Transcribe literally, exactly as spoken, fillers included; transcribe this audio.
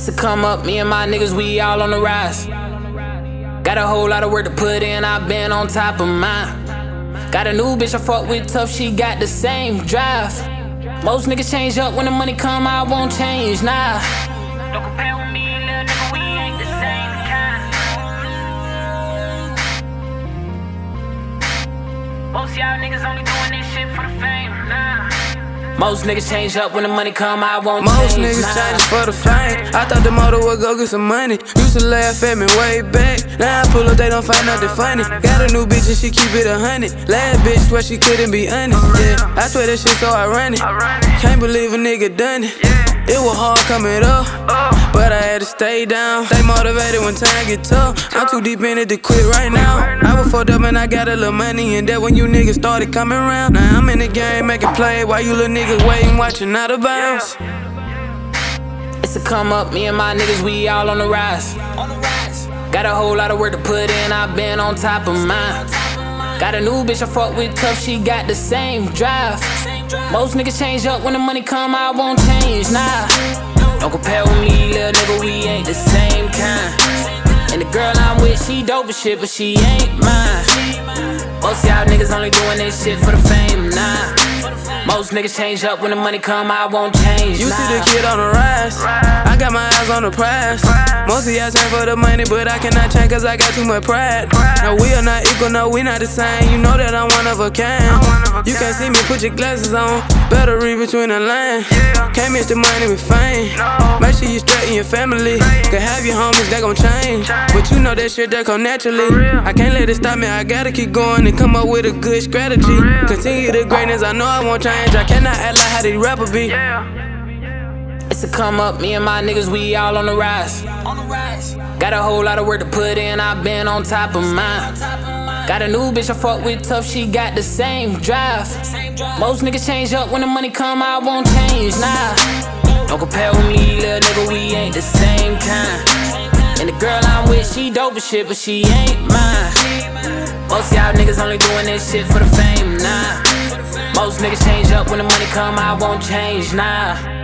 It's a come up, me and my niggas, we all on the rise. Got a whole lot of work to put in, I've been on top of mine. Got a new bitch I fuck with tough, she got the same drive. Most niggas change up when the money come, I won't change, nah. Don't compare with me, little nigga, we ain't the same kind. Most y'all niggas only doing this shit for the fame, nah. Most niggas change up when the money come, I won't Most change, niggas nah. change for the fame. I thought the motto would go get some money. Used to laugh at me way back. Now I pull up, they don't find nothing funny. Got a new bitch and she keep it a hundred. Last bitch swear she couldn't be honest. Yeah, I swear that shit so ironic. Can't believe a nigga done it. It was hard coming up, but I had to stay down. Stay motivated when time get tough. I'm too deep in it to quit right now. I was fucked up and I got a little money, and that when you niggas started coming around. Now I'm in the game making play while you little niggas waiting, watching out of bounds. It's a come up, me and my niggas, we all on the rise. Got a whole lot of work to put in, I've been on top of mine. Got a new bitch I fuck with tough, she got the same drive. Most niggas change up when the money come, I won't change, nah. Don't compare with me, little nigga, we ain't the same kind. And the girl I'm with, she dope as shit, but she ain't mine. Most y'all niggas only doing this shit for the fame, nah. Most niggas change up when the money come, I won't change, You nah. see the kid on the rise, I got my eyes on the prize. Most of y'all change for the money, but I cannot change cause I got too much pride. No, we are not equal, no, we not the same. You know that I'm one of a kind. You can't see me, put your glasses on. Better read between the lines. Can't mix the money with fame. Make sure you straight in your family. Can have your homies, they gon' change. But you know that shit that come naturally. I can't let it stop me, I gotta keep going and come up with a good strategy. Continue the greatness, I know I won't change. I cannot act like how these rappers be. It's a come up, me and my niggas, we all on the rise. Got a whole lot of work to put in, I've been on top of mine. Got a new bitch I fuck with tough, she got the same drive. Most niggas change up when the money come, I won't change, nah. Don't compare with me, little nigga, we ain't the same kind. And the girl I'm with, she dope as shit, but she ain't mine. Most y'all niggas only doing this shit for the fame, nah. Most niggas change up when the money come, I won't change, nah.